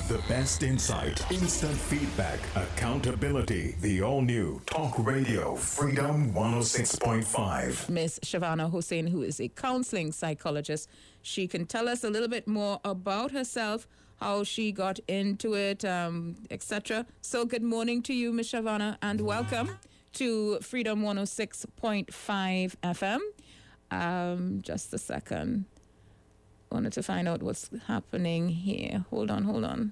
The best insight, instant feedback, accountability. The all-new Talk Radio Freedom 106.5. Miss Shavana Hussain, who is a counseling psychologist. She can tell us a little bit more about herself, how she got into it, etc. So good morning to you, Miss Shavana, and welcome to Freedom 106.5 FM. Just a second. Wanted to find out what's happening here. Hold on.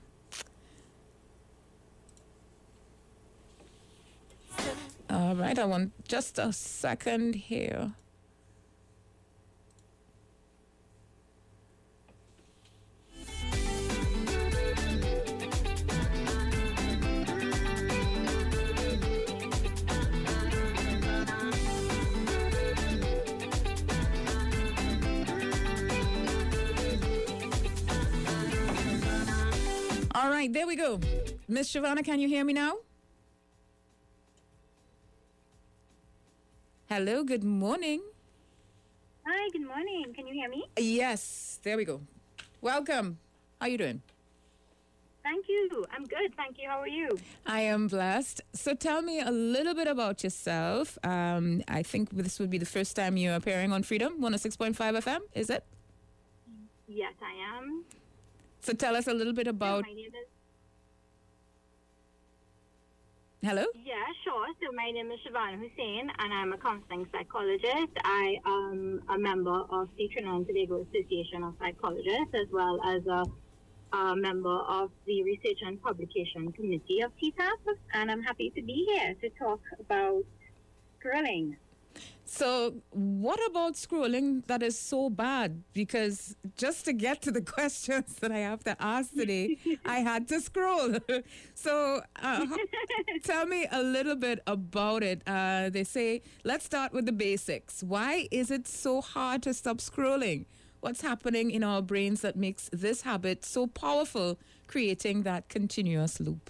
All right, I want just a second here. All right, there we go. Miss Shavana, can you hear me now? Hello, good morning. Hi, good morning. Can you hear me? Yes, there we go. Welcome. How you doing? Thank you. I'm good. Thank you. How are you? I am blessed. So tell me a little bit about yourself. I think this would be the first time you're appearing on Freedom 106.5 FM, is it? Yes, I am. So tell us a little bit about... My name is... Hello? Yeah, sure. So my name is Shavana Hussain, and I'm a counseling psychologist. I am a member of the Trinidad and Tobago Association of Psychologists, as well as a member of the Research and Publication Committee of TTAP, and I'm happy to be here to talk about scrolling. So what about scrolling that is so bad? Because just to get to the questions that I have to ask today, I had to scroll. So tell me a little bit about it. They say, let's start with the basics. Why is it so hard to stop scrolling? What's happening in our brains that makes this habit so powerful, creating that continuous loop?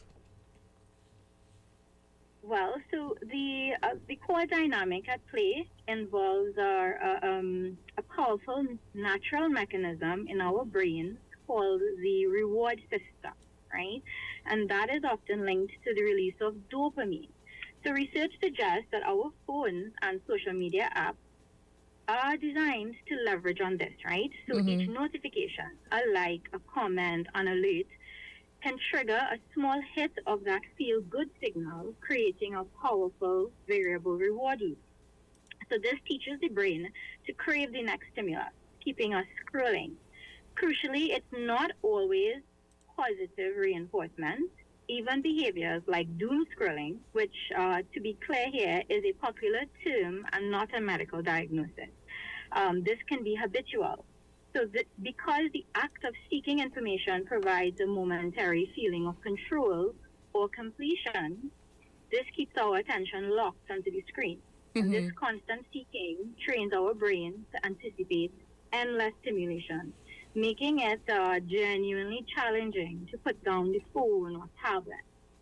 Well, so the core dynamic at play involves a powerful natural mechanism in our brains called the reward system, right? And that is often linked to the release of dopamine. So research suggests that our phones and social media apps are designed to leverage on this, right? So each notification, a like, a comment, an alert, can trigger a small hit of that feel-good signal, creating a powerful variable reward loop. So this teaches the brain to crave the next stimulus, keeping us scrolling. Crucially, it's not always positive reinforcement. Even behaviors like doom scrolling, which, to be clear here, is a popular term and not a medical diagnosis. This can be habitual. So because the act of seeking information provides a momentary feeling of control or completion, this keeps our attention locked onto the screen. And this constant seeking trains our brain to anticipate endless stimulation, making it genuinely challenging to put down the phone or tablet.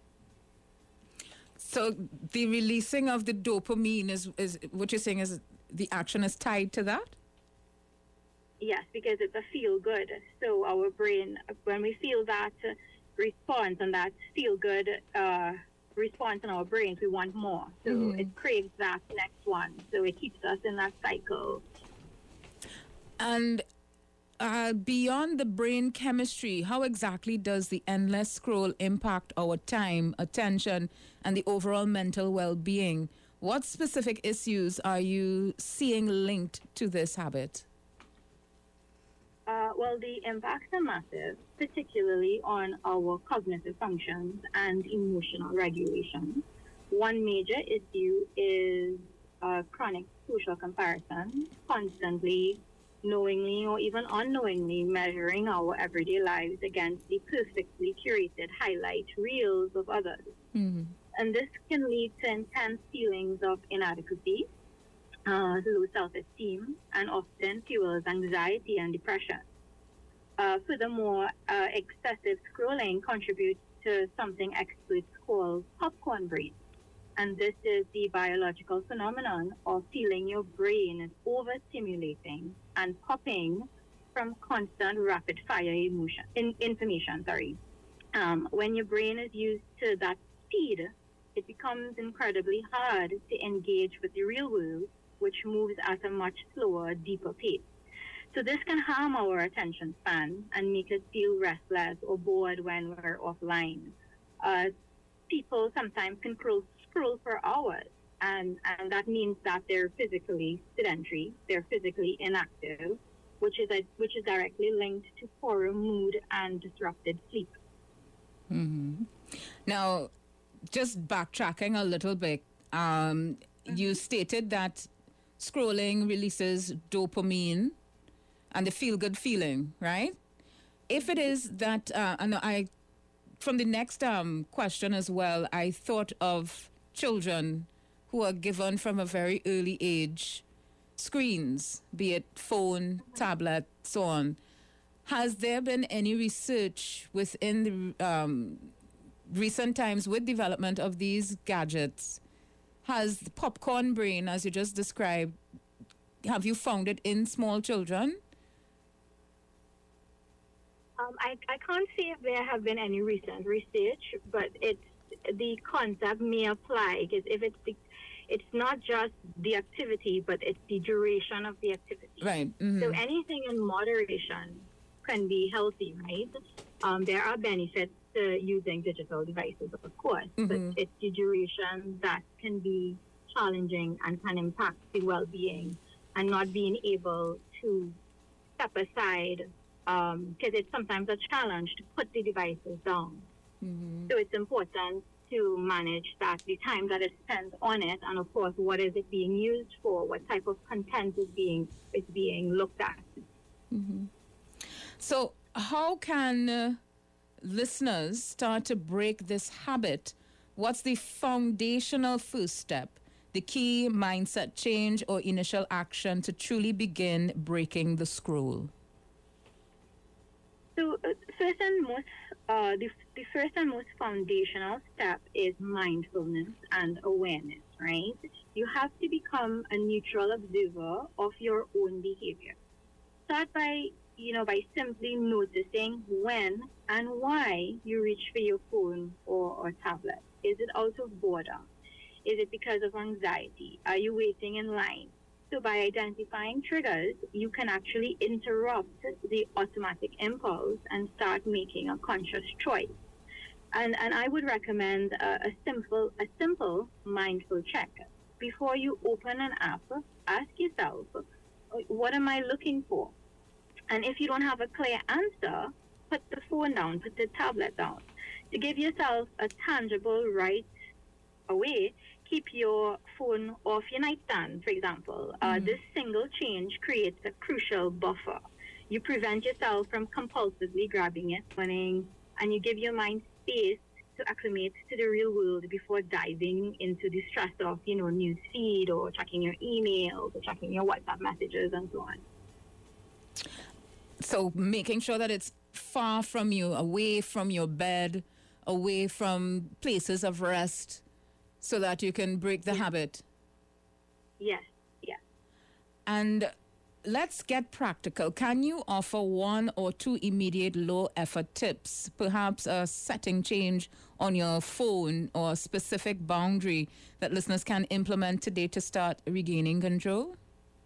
So the releasing of the dopamine is what you're saying is the action is tied to that? Yes, because it's a feel-good. So our brain, when we feel that response and that feel-good response in our brains, we want more. So it craves that next one. So it keeps us in that cycle. And beyond the brain chemistry, how exactly does the endless scroll impact our time, attention, and the overall mental well-being? What specific issues are you seeing linked to this habit? Well, the impacts are massive, particularly on our cognitive functions and emotional regulation. One major issue is chronic social comparison, constantly, knowingly or even unknowingly measuring our everyday lives against the perfectly curated highlight reels of others. And this can lead to intense feelings of inadequacy, low self-esteem, and often fuels anxiety and depression. Furthermore, excessive scrolling contributes to something experts call popcorn brain. And this is the biological phenomenon of feeling your brain is overstimulating and popping from constant rapid-fire information. When your brain is used to that speed, it becomes incredibly hard to engage with the real world, which moves at a much slower, deeper pace. So this can harm our attention span and make us feel restless or bored when we're offline. People sometimes can scroll for hours, and that means that they're physically sedentary, they're physically inactive, which is directly linked to poorer mood and disrupted sleep. Mm-hmm. Now, just backtracking a little bit, you stated that scrolling releases dopamine and the feel-good feeling, right? If it is that, and I, from the next question as well, I thought of children who are given from a very early age screens, be it phone, tablet, so on. Has there been any research within the recent times with development of these gadgets? Has the popcorn brain, as you just described, have you found it in small children? I can't say if there have been any recent research, but the concept may apply, because if it's not just the activity, but it's the duration of the activity. Right. Mm-hmm. So anything in moderation can be healthy, right? There are benefits to using digital devices, of course, but it's the duration that can be challenging and can impact the well-being, and not being able to step aside, because it's sometimes a challenge to put the devices down. So it's important to manage that, the time that is spent on it, and of course, what is it being used for? What type of content is being looked at? So, how can listeners start to break this habit? What's the foundational first step, the key mindset change or initial action to truly begin breaking the scroll? So, the first and most foundational step is mindfulness and awareness, right? You have to become a neutral observer of your own behavior. Start by simply noticing when and why you reach for your phone or tablet. Is it out of boredom? Is it because of anxiety? Are you waiting in line? So by identifying triggers, you can actually interrupt the automatic impulse and start making a conscious choice. And I would recommend a simple mindful check. Before you open an app, ask yourself, what am I looking for? And if you don't have a clear answer, put the phone down, put the tablet down. To give yourself a tangible right away, keep your phone off your nightstand, for example. This single change creates a crucial buffer. You prevent yourself from compulsively grabbing it, and you give your mind space to acclimate to the real world before diving into the stress of, news feed or checking your emails or checking your WhatsApp messages and so on. So making sure that it's far from you, away from your bed, away from places of rest, so that you can break the habit. Yes. And let's get practical. Can you offer one or two immediate low-effort tips, perhaps a setting change on your phone or a specific boundary that listeners can implement today to start regaining control?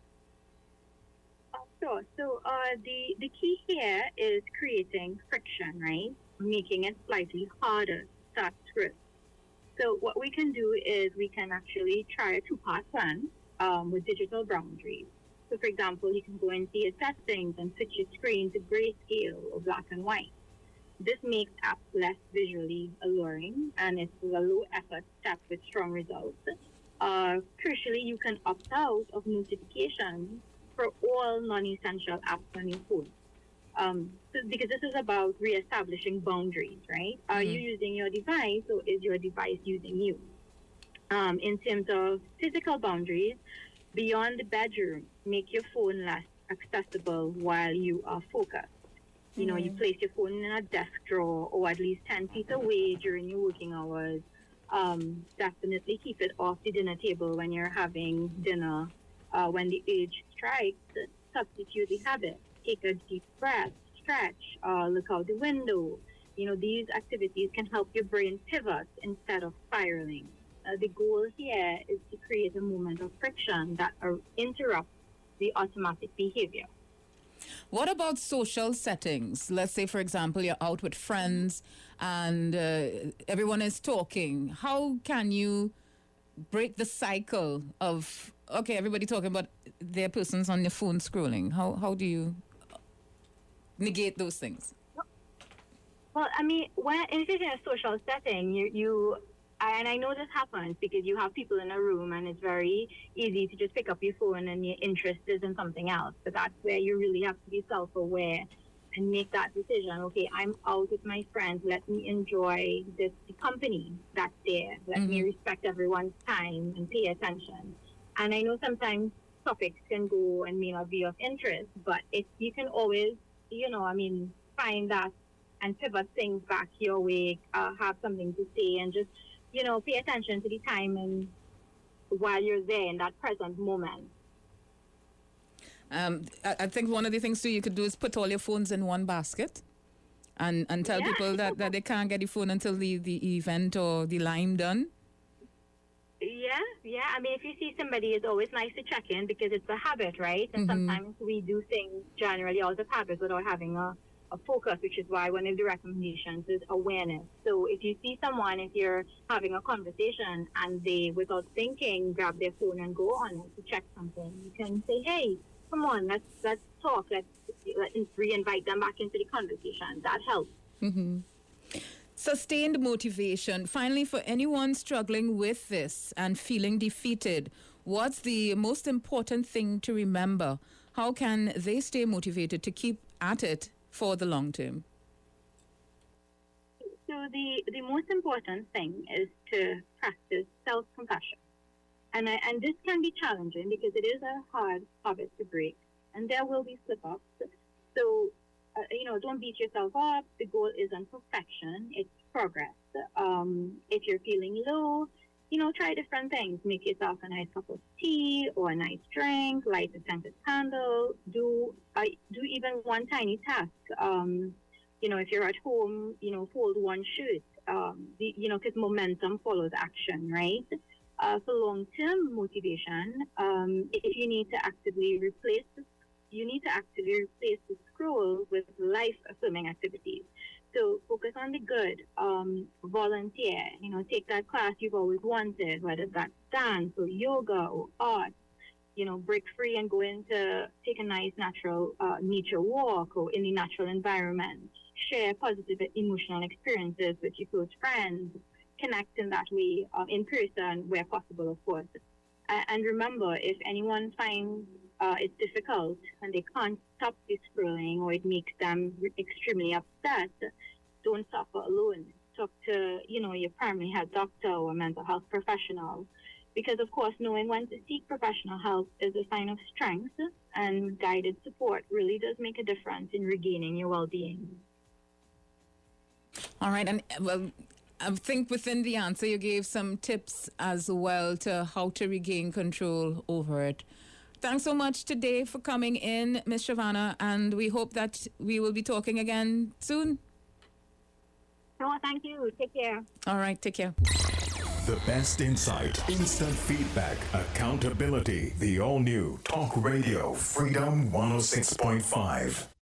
Sure. So the key here is creating friction, right? Making it slightly harder to start script. So what we can do is we can actually try a two-part plan with digital boundaries. So for example, you can go into your settings and switch your screen to grayscale or black and white. This makes apps less visually alluring, and it's a low-effort step with strong results. Crucially, you can opt out of notifications for all non-essential apps on your phone. Because this is about reestablishing boundaries, right? Are you using your device, or is your device using you? In terms of physical boundaries, beyond the bedroom, make your phone less accessible while you are focused. You place your phone in a desk drawer or at least 10 feet away during your working hours. Definitely keep it off the dinner table when you're having dinner. When the urge strikes, substitute the habit. Take a deep breath, stretch, look out the window. these activities can help your brain pivot instead of spiraling. The goal here is to create a moment of friction that interrupts the automatic behavior. What about social settings? Let's say, for example, you're out with friends and everyone is talking. How can you break the cycle of, okay, everybody talking about their persons on their phone scrolling? How do you negate those things? Well, I mean, if it's in a social setting, and I know this happens because you have people in a room and it's very easy to just pick up your phone and your interest is in something else. But that's where you really have to be self-aware and make that decision. Okay, I'm out with my friends. Let me enjoy the company that's there. Let me respect everyone's time and pay attention. And I know sometimes topics can go and may not be of interest, but you can always, find that and pivot things back your way, have something to say and just, pay attention to the time and while you're there in that present moment. I think one of the things too you could do is put all your phones in one basket and tell people that they can't get the phone until the event or the line done. Yeah. I mean, if you see somebody, it's always nice to check in because it's a habit, right? And sometimes we do things generally out of habit without having a focus, which is why one of the recommendations is awareness. So if you see someone, if you're having a conversation and they, without thinking, grab their phone and go on it to check something, you can say, hey, come on, let's talk. Let's re-invite them back into the conversation. That helps. Sustained motivation. Finally, for anyone struggling with this and feeling defeated, what's the most important thing to remember? How can they stay motivated to keep at it for the long term? So the most important thing is to practice self-compassion. And this can be challenging because it is a hard habit to break. And there will be slip-ups. So, don't beat yourself up. The goal isn't perfection. It's progress. If you're feeling low, try different things. Make yourself a nice cup of tea or a nice drink, light a scented candle, do even one tiny task. If you're at home, fold one shirt, because momentum follows action, right? For long-term motivation, if you need to actively replace the scroll with life-affirming activities. So focus on the good, volunteer, take that class you've always wanted, whether that's dance or yoga or art, break free and go take a nice natural nature walk or in the natural environment, share positive emotional experiences with your close friends, connect in that way in person where possible, of course. And remember, if anyone finds it's difficult and they can't stop the scrolling or it makes them extremely upset, don't suffer alone. Talk to, your primary health doctor or mental health professional. Because, of course, knowing when to seek professional help is a sign of strength, and guided support really does make a difference in regaining your well-being. All right. And, I think within the answer you gave some tips as well to how to regain control over it. Thanks so much today for coming in, Ms. Shavana, and we hope that we will be talking again soon. No, thank you. Take care. All right, take care. The best insight, instant feedback, accountability. The all-new Talk Radio Freedom 106.5.